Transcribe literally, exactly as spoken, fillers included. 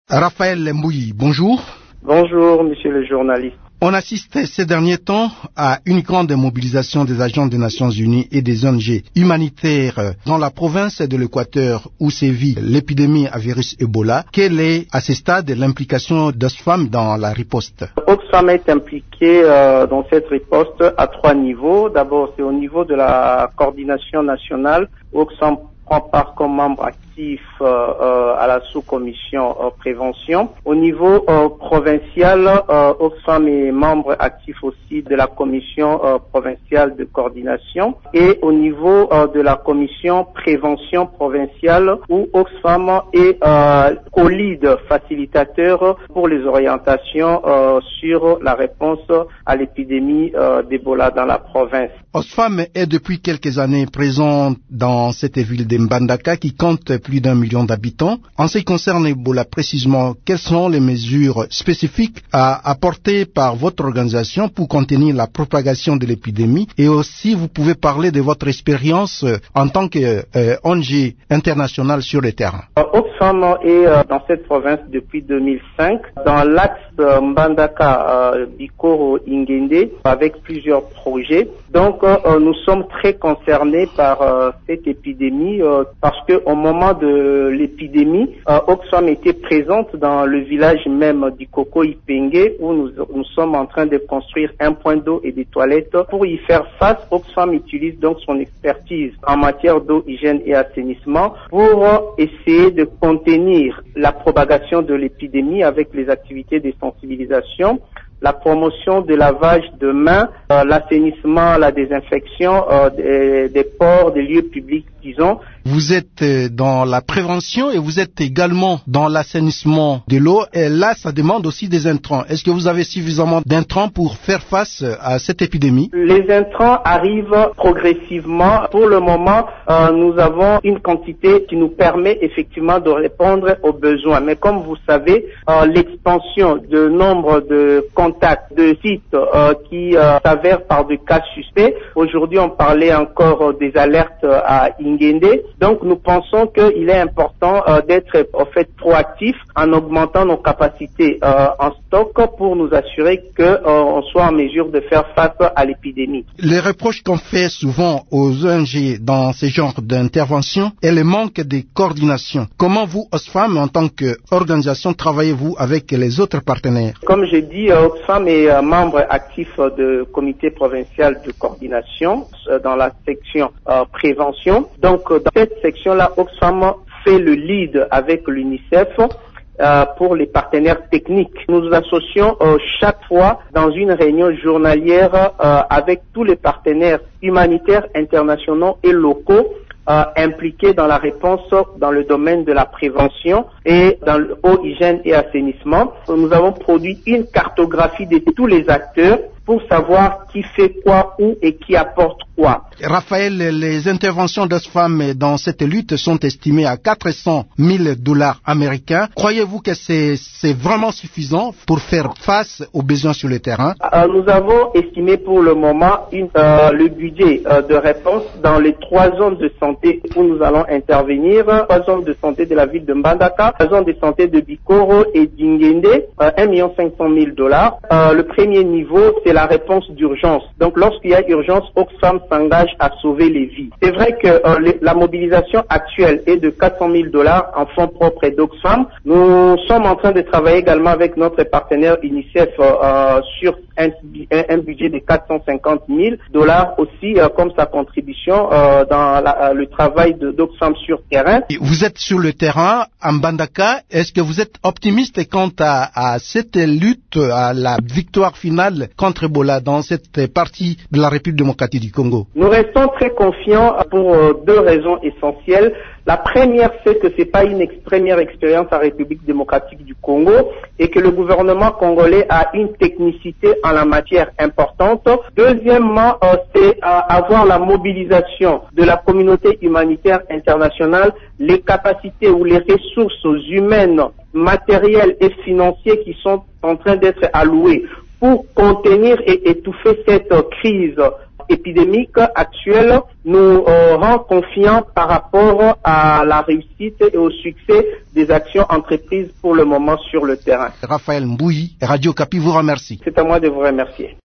Raphaël Mbouyi, bonjour. Bonjour, monsieur le journaliste. On assiste ces derniers temps à une grande mobilisation des agents des Nations Unies et des O N G humanitaires dans la province de l'Équateur où sévit l'épidémie à virus Ebola. Quelle est, à ce stade, l'implication d'Oxfam dans la riposte? Oxfam est impliqué euh, dans cette riposte à trois niveaux. D'abord, c'est au niveau de la coordination nationale. Oxfam prend part comme membre actif euh, euh, à la sous-commission euh, prévention. Au niveau euh, provincial, euh, Oxfam est membre actif aussi de la commission euh, provinciale de coordination et au niveau euh, de la commission prévention provinciale où Oxfam est euh, co-lead facilitateur pour les orientations euh, sur la réponse à l'épidémie euh, d'Ebola dans la province. Oxfam est depuis quelques années présent dans cette ville de Mbandaka qui compte plus d'un million d'habitants. En ce qui concerne Ebola précisément, quelles sont les mesures spécifiques à apporter par votre organisation pour contenir la propagation de l'épidémie? Et aussi, vous pouvez parler de votre expérience en tant que euh, O N G internationale sur le terrain. Oxfam est euh, dans cette province depuis deux mille cinq, dans l'axe euh, Mbandaka, euh, Bikoro, Ingende, avec plusieurs projets. Donc, euh, nous sommes très concernés par euh, cette épidémie euh, parce que au moment de l'épidémie, euh, Oxfam était présente dans le village même d'Ikoko Ipenge où nous, nous sommes en train de construire un point d'eau et des toilettes. Pour y faire face, Oxfam utilise donc son expertise en matière d'eau, hygiène et assainissement pour euh, essayer de contenir la propagation de l'épidémie avec les activités de sensibilisation, la promotion de lavage de mains, euh, l'assainissement, la désinfection euh, des, des ports, des lieux publics, disons. Vous êtes dans la prévention et vous êtes également dans l'assainissement de l'eau. Et là, ça demande aussi des intrants. Est-ce que vous avez suffisamment d'intrants pour faire face à cette épidémie? Les intrants arrivent progressivement. Pour le moment, euh, nous avons une quantité qui nous permet effectivement de répondre aux besoins. Mais comme vous savez, euh, l'expansion de nombre de contacts, de sites euh, qui euh, s'avèrent par des cas suspects. Aujourd'hui, on parlait encore euh, des alertes euh, à Ingende. Donc, nous pensons qu'il est important euh, d'être en fait proactif en augmentant nos capacités euh, en stock pour nous assurer que euh, on soit en mesure de faire face à l'épidémie. Les reproches qu'on fait souvent aux O N G dans ce genre d'intervention est le manque de coordination. Comment vous, Oxfam, en tant qu'organisation, travaillez-vous avec les autres partenaires? Comme j'ai dit, euh, Oxfam est euh, membre actif euh, de comité provincial de coordination euh, dans la section euh, prévention. Donc, euh, dans cette section-là, Oxfam fait le lead avec l'UNICEF euh, pour les partenaires techniques. Nous nous associons euh, chaque fois dans une réunion journalière euh, avec tous les partenaires humanitaires internationaux et locaux Euh, impliqués dans la réponse dans le domaine de la prévention et dans l'eau, hygiène et assainissement. Nous avons produit une cartographie de tous les acteurs pour savoir qui fait quoi, où et qui apporte quoi. Raphaël, les interventions d'Oxfam dans cette lutte sont estimées à quatre cent mille dollars américains. Croyez-vous que c'est, c'est vraiment suffisant pour faire face aux besoins sur le terrain? Euh, nous avons estimé pour le moment une, euh, le budget euh, de réponse dans les trois zones de santé où nous allons intervenir. Trois zones de santé de la ville de Mbandaka, la zone de santé de Bikoro et d'Ingende, euh, un million cinq cent mille dollars. Euh, le premier niveau, c'est la réponse d'urgence. Donc, lorsqu'il y a urgence, Oxfam s'engage à sauver les vies. C'est vrai que euh, les, la mobilisation actuelle est de quatre cent mille dollars en fonds propres d'Oxfam. Nous sommes en train de travailler également avec notre partenaire UNICEF euh, sur un, un, un budget de quatre cent cinquante mille dollars aussi euh, comme sa contribution euh, dans la, le travail de, d'Oxfam sur terrain. Vous êtes sur le terrain à Mbandaka. Est-ce que vous êtes optimiste quant à, à cette lutte, à la victoire finale contre Ebola dans cette partie de la République démocratique du Congo? Nous restons très confiants pour euh, deux raisons essentielles. La première, c'est que c'est pas une ex- première expérience en République démocratique du Congo et que le gouvernement congolais a une technicité en la matière importante. Deuxièmement, euh, c'est euh, avoir la mobilisation de la communauté humanitaire internationale, les capacités ou les ressources humaines, matérielles et financières qui sont en train d'être allouées pour contenir et étouffer cette euh, crise épidémique actuelle nous euh, rend confiants par rapport à la réussite et au succès des actions entreprises pour le moment sur le terrain. Raphaël Mbouyi, Radio Kapi vous remercie. C'est à moi de vous remercier.